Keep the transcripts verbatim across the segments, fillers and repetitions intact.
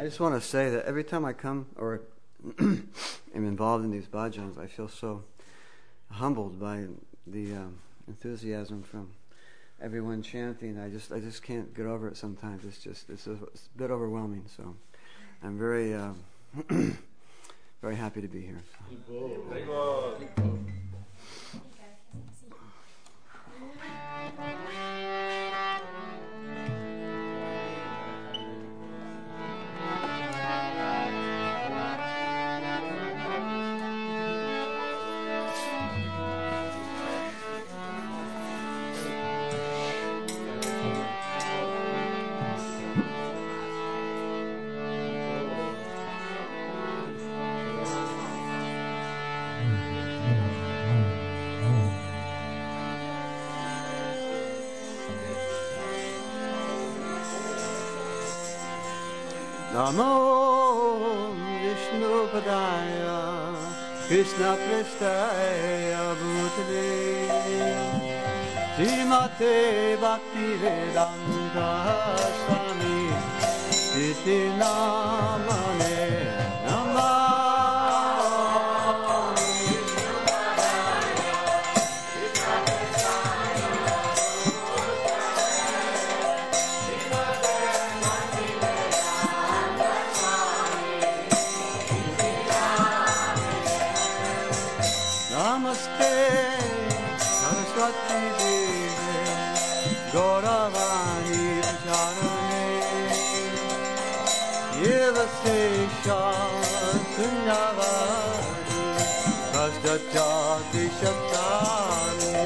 I just want to say that every time I come or am involved in these bhajans, I feel so humbled by the um, enthusiasm from everyone chanting. I just I just can't get over it sometimes. It's just it's a, it's a bit overwhelming. So I'm very uh, very happy to be here. Namo Vishnu Padaya Krishna Prestaya Bhutale Srimate Bhakti Vedanta Swami Iti Namane Namah Sesha Sunyavadi Prasthati Shatane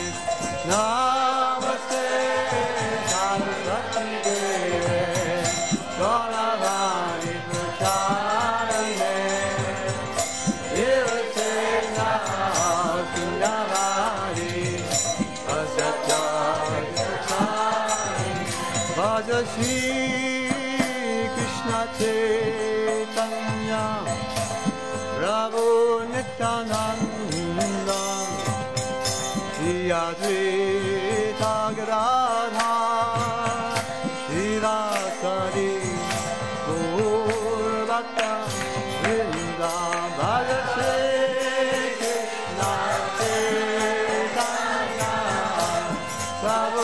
Namaste Saraswati Deve Gauravani Prasthane Devasena Sunyavadi Prasthati Shatane Bhajashri Chaitanya Prabhu Nityananda Shri Advaita Gadadhar Shivasari Gaur Bhakta Vrinda Bhaja Shri Krishna Chaitanya Prabhu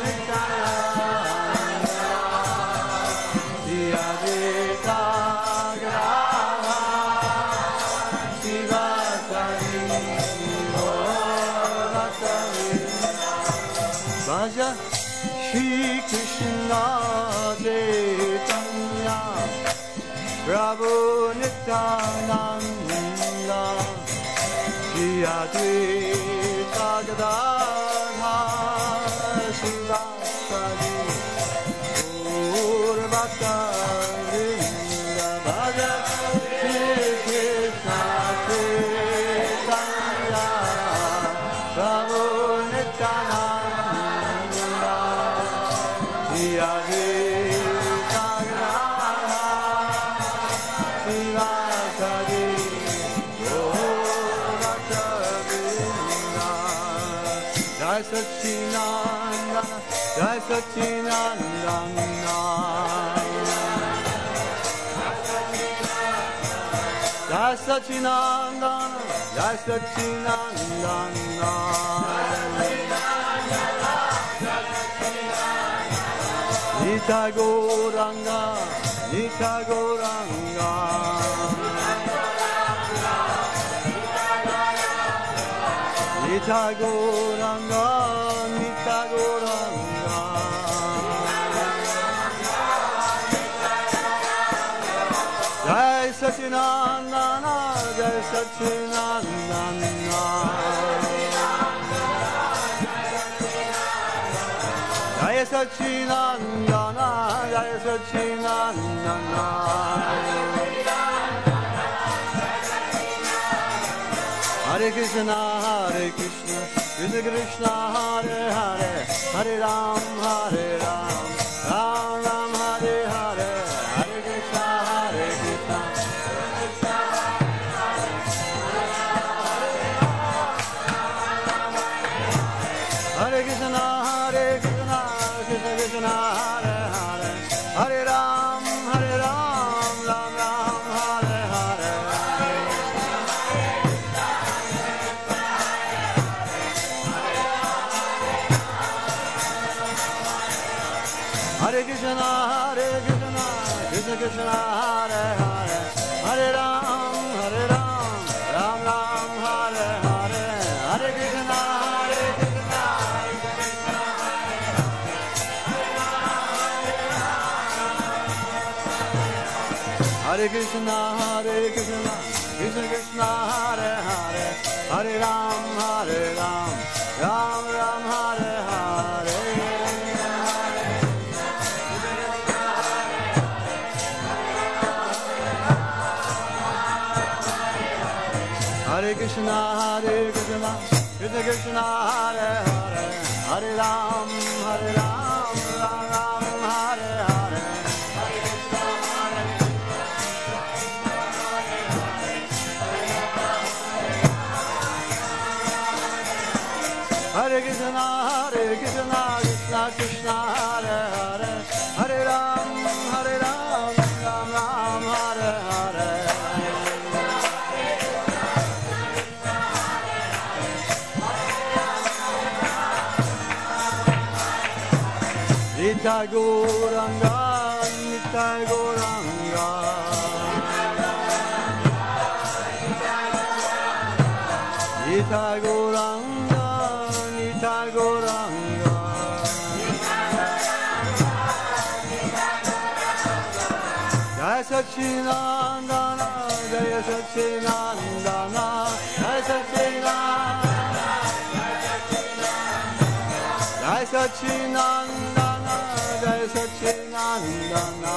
Shri Krishna Chaitanya Prabhu Nityananda Shri Advaita Gadadhar Shivasari Gaur Bhakta Vrinda Bhaja Shri Krishna Chaitanya Prabhu Nityananda Jai Satchinandana, Jai Satchinandana, Jai Satchinandana, Jai Satchinandana, Nitai Gauranga, Nitai Gauranga, Nitai Gauranga, Nitai Gauranga, Jai Satchinandana, Jai Satchinandana, Jai Satchinandana, Jai Satchinandana, Hare Krishna, Hare Krishna, Krishna Krishna, Hare Hare, Hare Ram, Hare Ram, Ram Ram, Hare Hare, Hare Krishna, Hare Krishna, Hare Krishna, Hare Krishna, Krishna Krishna, Hare Hare, Hare Ram, Hare Ram. Krishna, Hare Hare, Hare Ram, Hare Ram, Ram Ram, Hare Hare, Hare Krishna, Hare Krishna, Hare Krishna, Hare Krishna, Krishna Krishna, Hare Hare, Hare Ram, Hare Ram, Ram Ram, Hare Hare. Hare Krishna, Hare Krishna, Krishna Krishna, Hare Hare, Hare Ram, Hare Ram, Ram Ram, Hare Hare. Hare Krishna, Hare Krishna, Krishna Krishna, Hare Hare, Hare Ram, Hare Ram, Ram Ram, Hare Hare. Nitai Gauranga, Nitai Gauranga, Nitai Gauranga, Nitai Gauranga, Jai Satchinandana, Jai Satchinandana, Jai Satchinandana, Jai Satchinandana, Jai Satchinandana.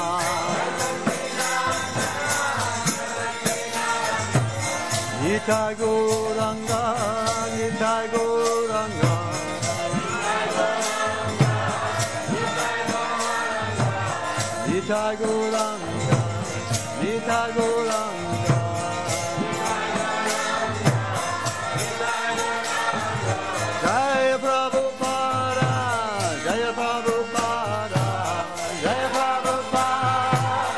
Nitai Gauranga, Nitai Gauranga, Nitai Gauranga, Nitai Gauranga. Jaya Prabhupada, Jaya Prabhupada, Jaya Prabhupada,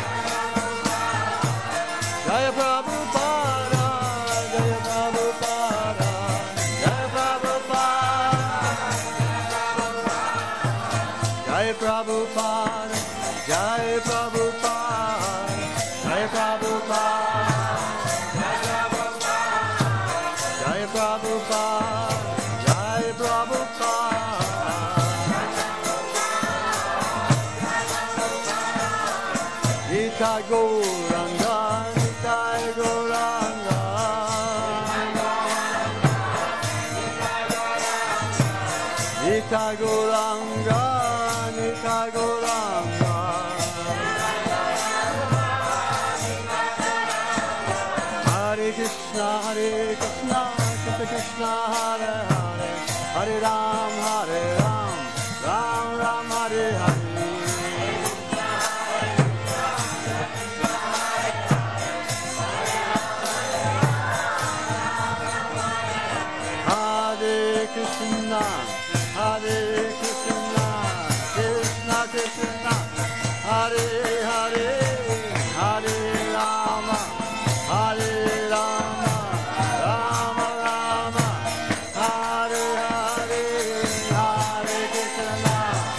Jaya Prabhupada, Jaya Prabhupada, Jaya Prabhupada, Jaya Prabhupada, Jaya Prabhupada, Jaya Prabhupada, Jaya Prabhupada, Jaya Prabhupada. Nitai Gauranga, Nitai Gauranga, Nitai Gauranga, Nitai Gauranga. Hare Krishna, Hare Krishna, Krishna Krishna, Hare Hare, Hare Ram, Hare Ram, Ram Ram, Hare Hare. Hare Krishna, Hare Krishna, Krishna Krishna, Hare Hare, Hare Rama, Hare Rama, Rama Rama, Hare Hare, Hare Krishna.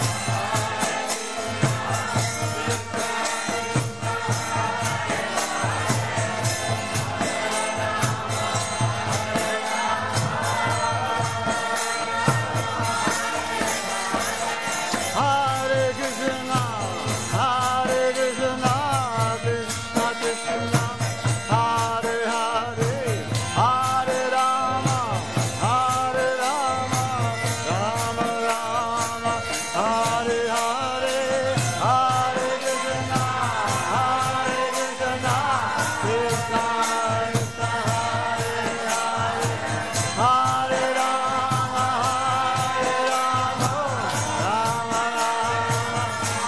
Hare Krishna, Hare Krishna, Krishna Krishna, Hare Hare, Hare Rama, Hare Rama, Rama Rama, Hare Hare, Hare Krishna, Hare Krishna, Krishna Krishna, Hare Hare, Hare Rama, Hare Rama, Rama Rama.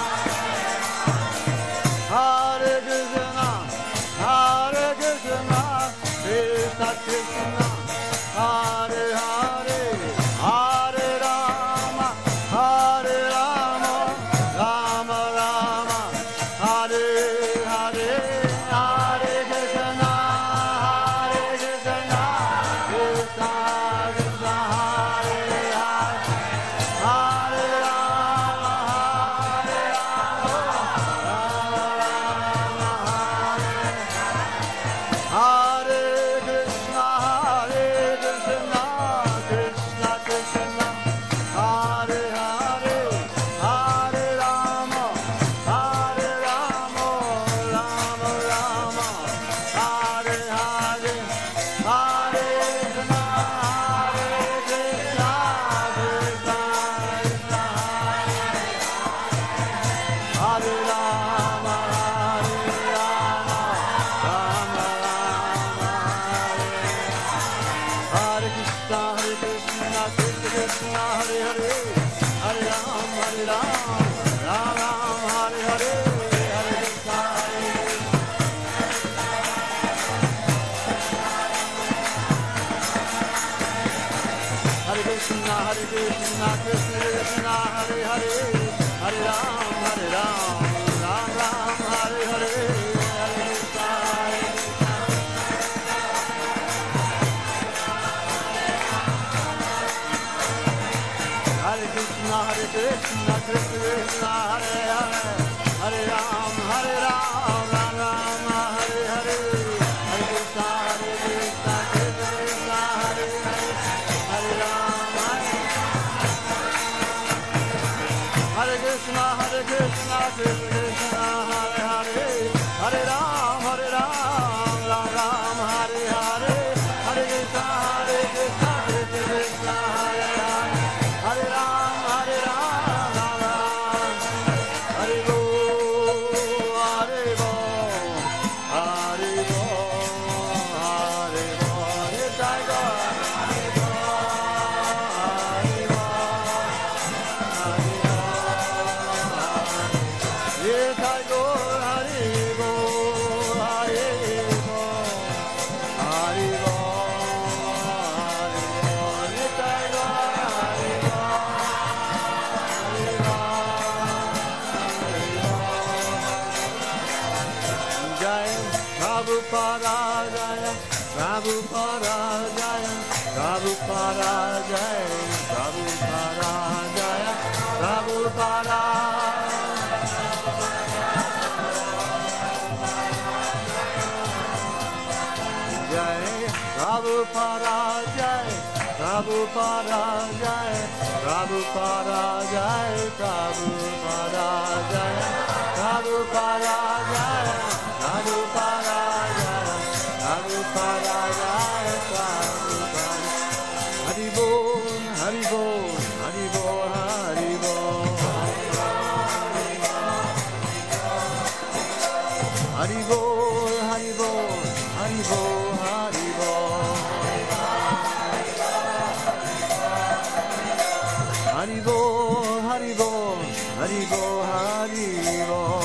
Hare Krishna, Hare Krishna, Krishna Krishna, Hare Hare, Hare Rama, Hare Rama, Rama Rama, Hare Hare, Hare Krishna, Hare Krishna, Krishna Krishna, Hare Hare, Hare Rama, Hare Rama, Rama Rama. Krishna, Krishna Krishna, Hare Hare, Hare Ram, Hare Ram, Ram Ram, Hare Hare, Hare Krishna, Hare Krishna, Hare Krishna, Krishna Krishna, Hare Hare, Hare Ram, Hare Ram, Ram Ram, Hare Hare, Hare Krishna, Hare Krishna, Krishna Krishna, Hare Hare, Hare Ram, Hare Krishna, Hare Krishna, Krishna Krishna, Hare Hare, Hare Ram, Hare Ram, Ram Ram, Hare Hare, Hare Krishna, Hare Krishna, Krishna Krishna, Hare Hare, Hare Ram, Hare Ram, Ram Ram, Hare Bol, Hare Bol, Hare Bol, Hare Bol, Yes, I go, Hare Bol, Hare Bol, Hare Bol, Yes, I go, Hare Bol, Hare Bol, Hare Bol, Hare Bol, Yes, I go, Hare Bol, Hare Bol, Jai Prabhupada, Jaya Prabhupada, Jaya Prabhupada, Jaya Prabhupada, Jaya Prabhupada. Jai Prabhupada, Jai Prabhupada, Jai Prabhupada, Jai Prabhupada, Jai Prabhupada, Jai Prabhupada, Jai Prabhupada, Jai Prabhupada. Hari Bol, Hari Bol, Hari Bol, Hari Bol. Hari Bol, Hari Bol, Hari Bol, Hari Bol. Hari Bol, Hari Bol, Hari Bol, Hari Bol.